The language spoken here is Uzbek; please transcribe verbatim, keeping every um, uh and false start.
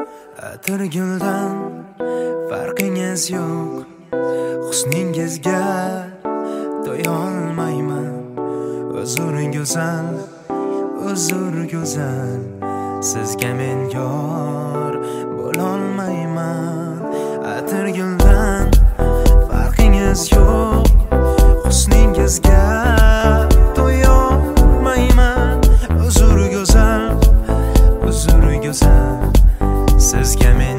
Atirguldan farqingiz yo'q, husningizga to'ya olmayman. Uzr go'zal, uzr go'zal, sizga men yor bo'lolmayman. Atirguldan farqingiz yo'q, husningizga to'ya olmayman. Uzr go'zal, uzr go'zal, sizga men